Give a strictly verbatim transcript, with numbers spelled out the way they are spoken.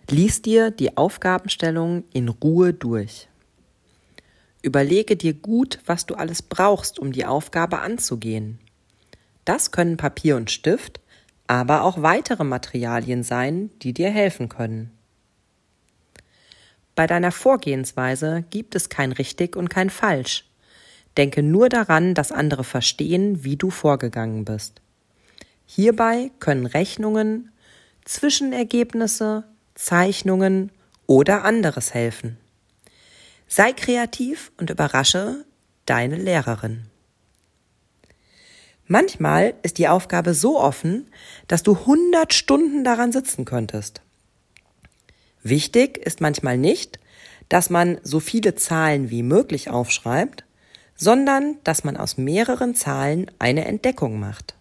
Lies dir die Aufgabenstellung in Ruhe durch. Überlege dir gut, was du alles brauchst, um die Aufgabe anzugehen. Das können Papier und Stift, aber auch weitere Materialien sein, die dir helfen können. Bei deiner Vorgehensweise gibt es kein richtig und kein falsch. Denke nur daran, dass andere verstehen, wie du vorgegangen bist. Hierbei können Rechnungen, Zwischenergebnisse, Zeichnungen oder anderes helfen. Sei kreativ und überrasche deine Lehrerin. Manchmal ist die Aufgabe so offen, dass du hundert Stunden daran sitzen könntest. Wichtig ist manchmal nicht, dass man so viele Zahlen wie möglich aufschreibt, sondern dass man aus mehreren Zahlen eine Entdeckung macht.